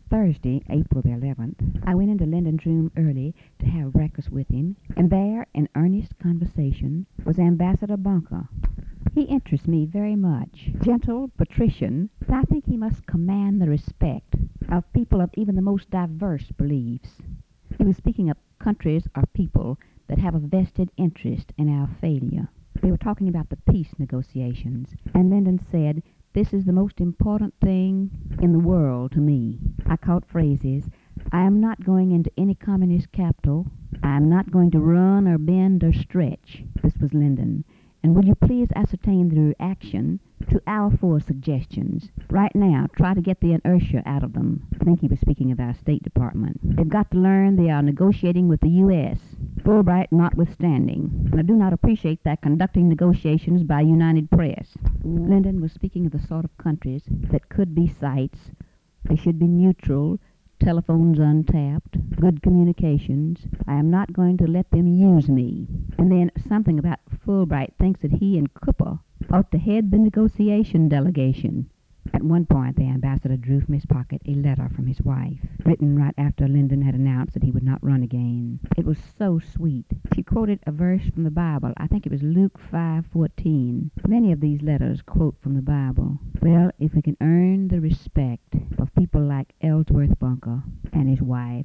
Thursday, April the 11th, I went into Lyndon's room early to have breakfast with him, and there, in earnest conversation, was Ambassador Bunker. He interests me very much. Gentle, patrician, but I think he must command the respect of people of even the most diverse beliefs. He was speaking of countries or people that have a vested interest in our failure. They were talking about the peace negotiations, and Lyndon said, "This is the most important thing in the world to me." I caught phrases, "I am not going into any communist capital. I am not going to run or bend or stretch." This was Lyndon. "And will you please ascertain the reaction to our 4 suggestions? Right now, try to get the inertia out of them." I think he was speaking of our State Department. "They've got to learn they are negotiating with the U.S., Fulbright notwithstanding. And I do not appreciate that conducting negotiations by United Press." Lyndon was speaking of the sort of countries that could be sites. They should be neutral, telephones untapped, good communications. "I am not going to let them use me." And then something about Fulbright thinks that he and Cooper ought to head the negotiation delegation. At one point, the ambassador drew from his pocket a letter from his wife, written right after Lyndon had announced that he would not run again. It was so sweet. She quoted a verse from the Bible. I think it was Luke 5:14. Many of these letters quote from the Bible. Well, if we can earn the respect of people like Ellsworth Bunker and his wife,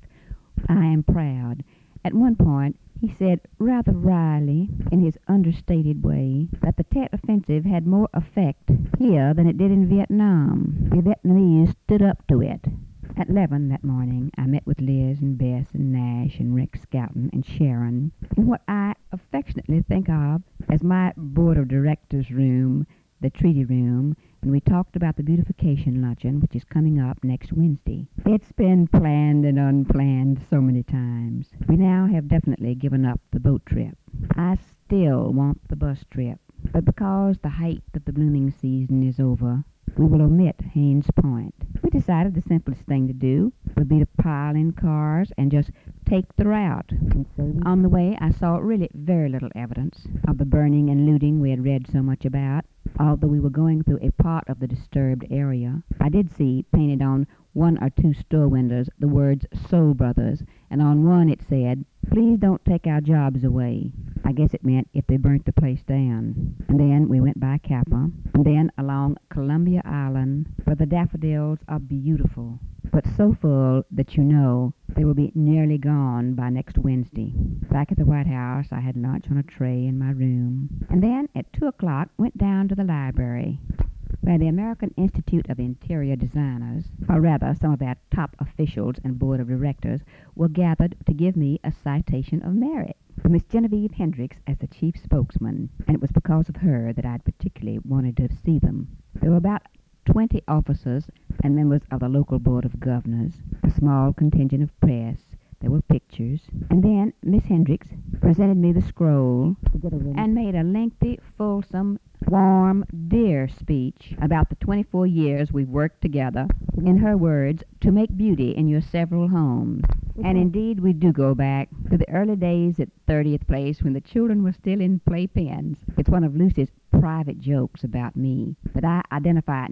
I am proud. At one point, he said rather wryly, in his understated way, that the Tet Offensive had more effect here than it did in Vietnam. The Vietnamese stood up to it. At 11 that morning, I met with Liz and Bess and Nash and Rex Scouten and Sharon in what I affectionately think of as my board of directors room, the treaty room, and we talked about the beautification luncheon, which is coming up next Wednesday. It's been planned and unplanned so many times. We now have definitely given up the boat trip. I still want the bus trip, but because the height of the blooming season is over, we will omit Haynes Point. We decided the simplest thing to do would be to pile in cars and just take the route. On the way, I saw really very little evidence of the burning and looting we had read so much about. Although we were going through a part of the disturbed area, I did see painted on 1 or 2 store windows the words Soul Brothers, and on one it said, "Please don't take our jobs away." I guess it meant if they burnt the place down. And then we went by Kappa, and then along Columbia Island, where the daffodils are beautiful, but so full that you know they will be nearly gone by next Wednesday. Back at the White House, I had lunch on a tray in my room, and then at 2 o'clock went down to the library, where the American Institute of Interior Designers, or rather some of their top officials and board of directors, were gathered to give me a citation of merit, with Miss Genevieve Hendricks as the chief spokesman, and it was because of her that I'd particularly wanted to see them. There were about 20 officers and members of the local board of governors, a small contingent of press. There were pictures, and then Miss Hendricks presented me the scroll and made a lengthy, fulsome, warm, dear speech about the 24 years we've worked together, in her words, to make beauty in your several homes. And indeed we do go back to the early days at 30th Place when the children were still in playpens. It's one of Lucy's private jokes about me that I identify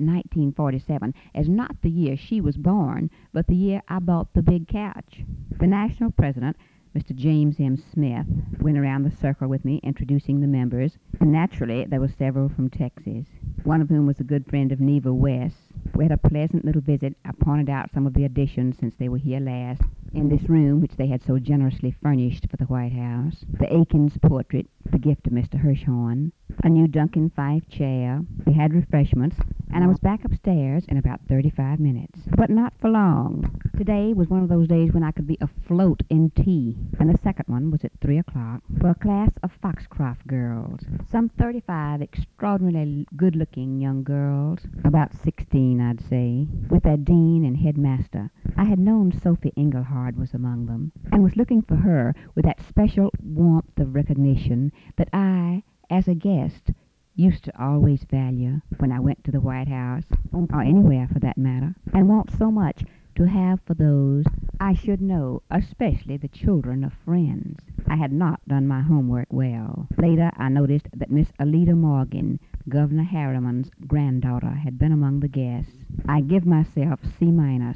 1947 as not the year she was born, but the year I bought the big couch. The national president, Mr. James M. Smith, went around the circle with me introducing the members, and naturally there were several from Texas, one of whom was a good friend of Neva West. We had a pleasant little visit. I pointed out some of the additions since they were here last, in this room which they had so generously furnished for the White House: the Akins portrait, the gift of Mr. Hirschhorn, a new Duncan Fife chair. We had refreshments, and I was back upstairs in about 35 minutes, but not for long. Today was one of those days when I could be afloat in tea, and the second one was at 3 o'clock for a class of Foxcroft girls, some 35 extraordinarily good-looking young girls, about 16, I'd say, with their dean and headmaster. I had known Sophie Engelhard was among them, and was looking for her with that special warmth of recognition that I, as a guest, used to always value when I went to the White House, or anywhere for that matter, and want so much to have for those I should know, especially the children of friends. I had not done my homework well. Later, I noticed that Miss Alida Morgan, Governor Harriman's granddaughter, had been among the guests. I give myself C-.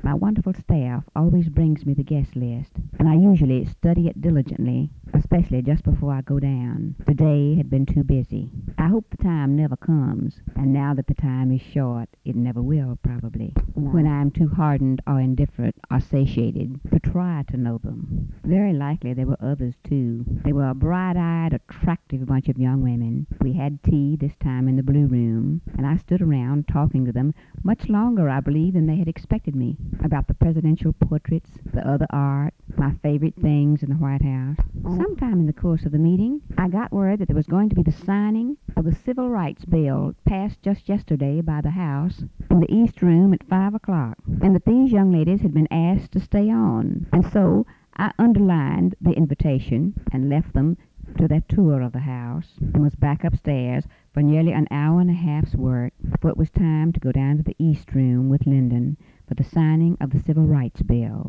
My wonderful staff always brings me the guest list, and I usually study it diligently, especially just before I go down. Today had been too busy. I hope the time never comes, and now that the time is short, it never will, probably, when I am too hardened or indifferent or satiated to try to know them. Very likely there were others, too. They were a bright-eyed, attractive bunch of young women. We had tea this time in the blue room, and I stood around talking to them much longer, I believe, than they had expected me, about the presidential portraits, the other art, my favorite things in the White House. Sometime in the course of the meeting, I got word that there was going to be the signing of the Civil Rights Bill passed just yesterday by the House in the East Room at 5 o'clock, and that these young ladies had been asked to stay on. And so I underlined the invitation and left them to their tour of the house, and was back upstairs for nearly an hour and a half's work before it was time to go down to the East Room with Lyndon for the signing of the Civil Rights Bill.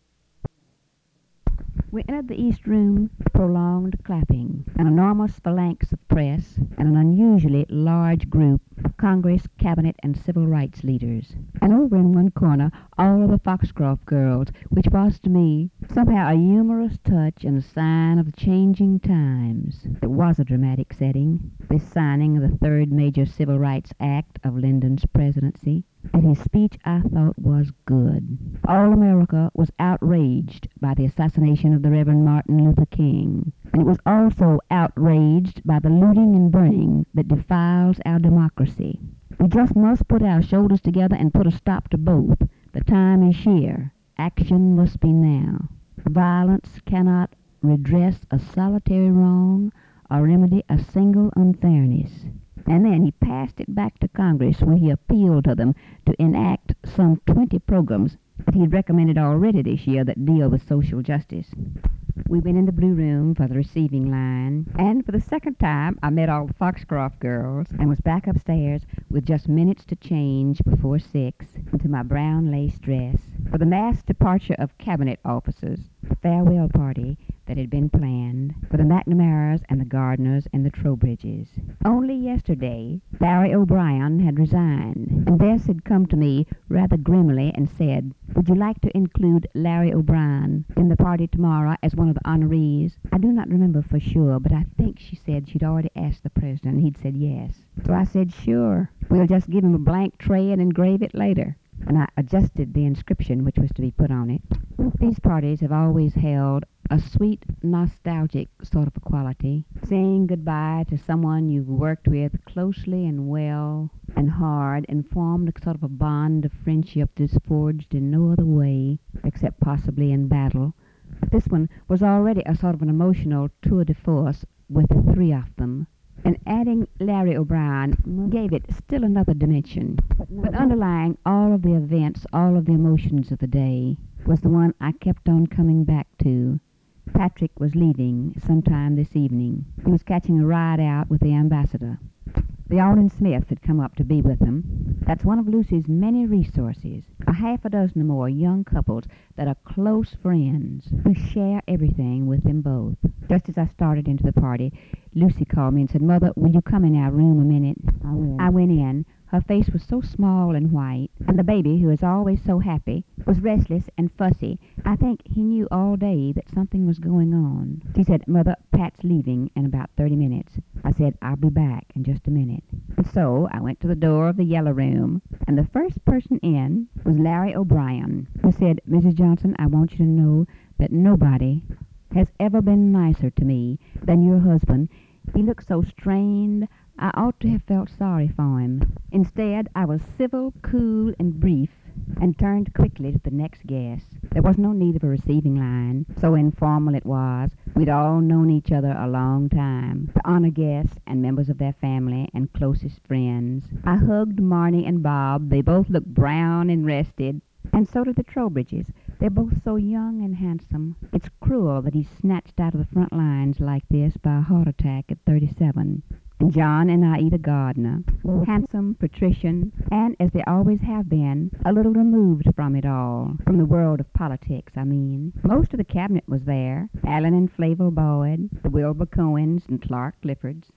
We entered the East Room, prolonged clapping, an enormous phalanx of press, and an unusually large group of Congress, Cabinet, and civil rights leaders. And over in one corner, all of the Foxcroft girls, which was to me somehow a humorous touch and a sign of the changing times. It was a dramatic setting, this signing of the third major Civil Rights Act of Lyndon's presidency. And his speech, I thought, was good. All America was outraged by the assassination of the Reverend Martin Luther King, and it was also outraged by the looting and burning that defiles our democracy. We just must put our shoulders together and put a stop to both. The time is here. Action must be now. Violence cannot redress a solitary wrong or remedy a single unfairness. And then he passed it back to Congress, where he appealed to them to enact some 20 programs that he had recommended already this year that deal with social justice. We went in the blue room for the receiving line, and for the second time I met all the Foxcroft girls and was back upstairs with just minutes to change before 6 into my brown lace dress for the mass departure of cabinet officers, the farewell party that had been planned for the McNamara's and the Gardners and the Trowbridges. Only yesterday, Larry O'Brien had resigned, and Bess had come to me rather grimly and said, "Would you like to include Larry O'Brien in the party tomorrow as one of the honorees?" I do not remember for sure, but I think she said she'd already asked the president, and he'd said yes. So I said, "Sure. We'll just give him a blank tray and engrave it later." And I adjusted the inscription which was to be put on it. These parties have always held a sweet, nostalgic sort of a quality, saying goodbye to someone you've worked with closely and well and hard and formed a sort of a bond of friendship that's forged in no other way, except possibly in battle. But this one was already a sort of an emotional tour de force with the three of them. And adding Larry O'Brien gave it still another dimension. But underlying all of the events, all of the emotions of the day, was the one I kept on coming back to. Patrick was leaving sometime this evening. He was catching a ride out with the ambassador. The Alden Smiths had come up to be with him. That's one of Lucy's many resources, a half a dozen or more young couples that are close friends who share everything with them both. Just as I started into the party, Lucy called me and said, "Mother, will you come in our room a minute?" I went in. Her face was so small and white, and the baby, who is always so happy, was restless and fussy. I think he knew all day that something was going on. She said, "Mother, Pat's leaving in about 30 minutes. I said, "I'll be back in just a minute." And so I went to the door of the yellow room, and the first person in was Larry O'Brien, who said, "Mrs. Johnson, I want you to know that nobody has ever been nicer to me than your husband. He looked so strained, I ought to have felt sorry for him. Instead, I was civil, cool, and brief, and turned quickly to the next guest. There was no need of a receiving line, so informal it was. We'd all known each other a long time, the honor guests and members of their family and closest friends. I hugged Marnie and Bob. They both looked brown and rested, and so did the Trowbridges. They're both so young and handsome. It's cruel that he's snatched out of the front lines like this by a heart attack at 37. And John and Aida Gardner, handsome, patrician, and, as they always have been, a little removed from it all, from the world of politics, I mean. Most of the cabinet was there, Allen and Flavel Boyd, the Wilbur Cohens and Clark Cliffords,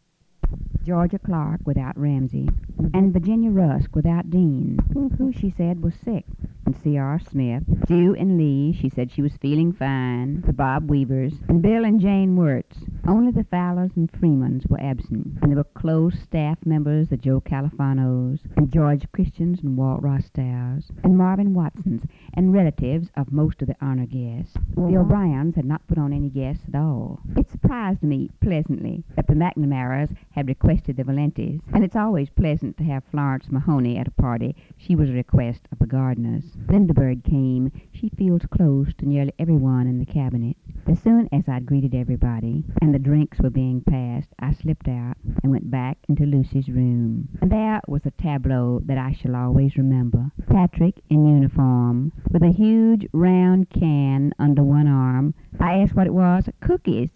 Georgia Clark without Ramsey, and Virginia Rusk without Dean, who she said was sick. and C.R. Smith, Sue and Lee, she said she was feeling fine, the Bob Weavers, and Bill and Jane Wirtz. Only the Fowlers and Freemans were absent, and there were close staff members, the Joe Califanos, and George Christians and Walt Rostows, and Marvin Watsons, and relatives of most of the honor guests. The O'Briens had not put on any guests at all. It surprised me pleasantly that the McNamaras had requested the Valentes, and it's always pleasant to have Florence Mahoney at a party. She was a request of the Gardners. Linda Bird came. She feels close to nearly everyone in the cabinet. As soon as I'd greeted everybody, and the drinks were being passed, I slipped out and went back into Lucy's room. And there was a tableau that I shall always remember. Patrick in uniform, with a huge round can under one arm. I asked what it was. Cookies.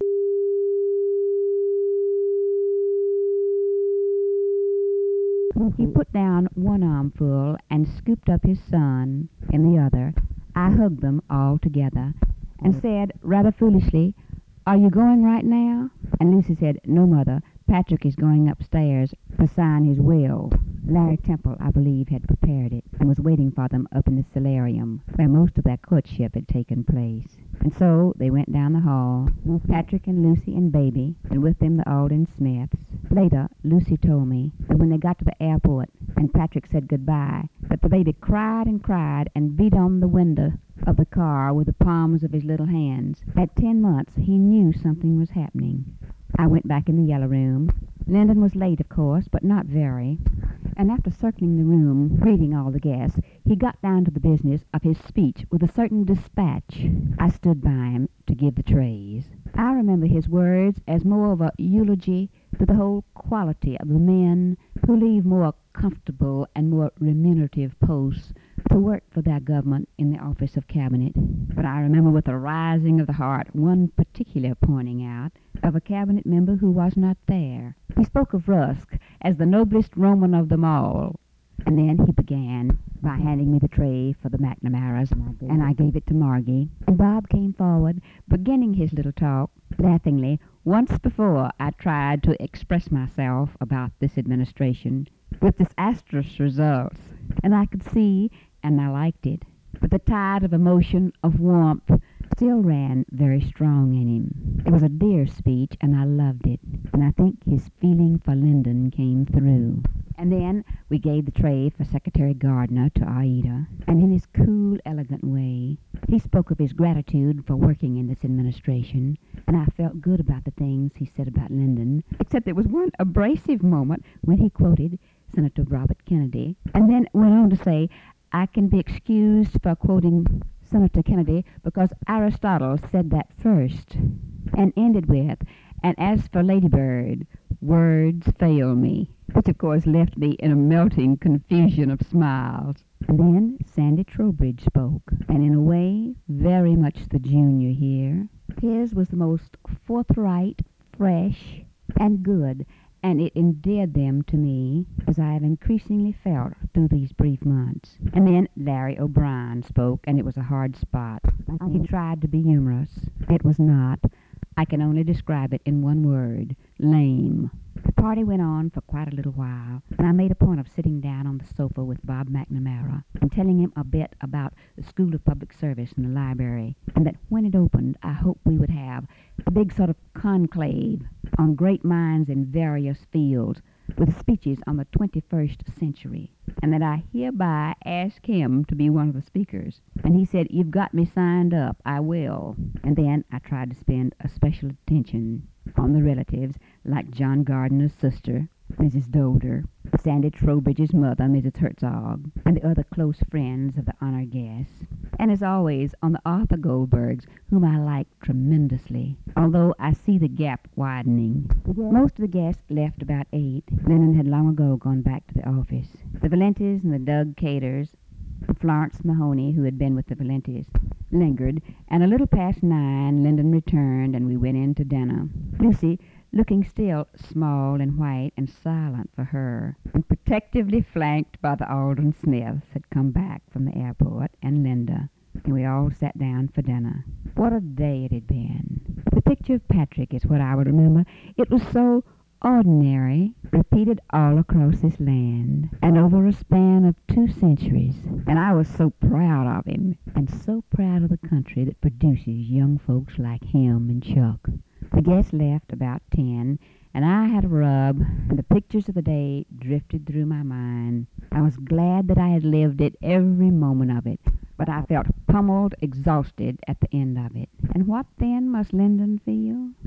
He put down one armful and scooped up his son in the other. I hugged them all together and said, rather foolishly, "Are you going right now?" And Lucy said, "No, Mother. Patrick is going upstairs to sign his will." Larry Temple, I believe, had prepared it and was waiting for them up in the solarium, where most of their courtship had taken place. And so they went down the hall, Patrick and Lucy and Baby, and with them the Alden Smiths. Later, Lucy told me that when they got to the airport and Patrick said goodbye, that the baby cried and beat on the window of the car with the palms of his little hands. At 10 months, he knew something was happening. I went back in the yellow room. Lyndon was late, of course, but not very. And after circling the room, greeting all the guests, he got down to the business of his speech with a certain dispatch. I stood by him to give the trays. I remember his words as more of a eulogy to the whole quality of the men who leave more comfortable and more remunerative posts to work for their government in the office of cabinet. But I remember with a rising of the heart one particular pointing out of a cabinet member who was not there. He spoke of Rusk as the noblest Roman of them all. And then he began by handing me the tray for the McNamaras, and I gave it to Margie. And Bob came forward, beginning his little talk, laughingly. Once before I tried to express myself about this administration with disastrous results, and I could see, and I liked it. But the tide of emotion, of warmth, still ran very strong in him. It was a dear speech, and I loved it. And I think his feeling for Lyndon came through. And then we gave the tray for Secretary Gardner to Aida, and in his cool, elegant way, he spoke of his gratitude for working in this administration, and I felt good about the things he said about Lyndon, except there was one abrasive moment when he quoted Senator Robert Kennedy, and then went on to say, "I can be excused for quoting Senator Kennedy because Aristotle said that first," and ended with, "And as for Lady Bird, words fail me," which of course left me in a melting confusion of smiles. And then Sandy Trowbridge spoke, and in a way very much the junior here. His was the most forthright, fresh, and good, and it endeared them to me, as I have increasingly felt through these brief months. And then Larry O'Brien spoke, and it was a hard spot. He tried to be humorous. It was not. I can only describe it in one word: lame. The party went on for quite a little while, and I made a point of sitting down on the sofa with Bob McNamara and telling him a bit about the School of Public Service and the library, and that when it opened, I hoped we would have a big sort of conclave on great minds in various fields, with speeches on the 21st century, and that I hereby ask him to be one of the speakers. And he said, "You've got me signed up. I will." And then I tried to spend a special attention on the relatives, like John Gardner's sister, Mrs. Dolder, Sandy Trowbridge's mother, Mrs. Herzog, and the other close friends of the honored guests. And as always, on the Arthur Goldbergs, whom I like tremendously, although I see the gap widening. Most of the guests left about 8. Lennon had long ago gone back to the office. The Valentes and the Doug Caters, Florence Mahoney, who had been with the Valentes, lingered, and a little past 9, Lyndon returned, and we went in to dinner. Lucy, looking still small and white and silent for her, and protectively flanked by the Alden Smiths, had come back from the airport, and Linda, and we all sat down for dinner. What a day it had been. The picture of Patrick is what I would remember. It was so ordinary, repeated all across this land, and over a span of 2 centuries. And I was so proud of him, and so proud of the country that produces young folks like him and Chuck. The guests left about 10, and I had a rub, and the pictures of the day drifted through my mind. I was glad that I had lived it, every moment of it, but I felt pummeled, exhausted at the end of it. And what then must Lyndon feel?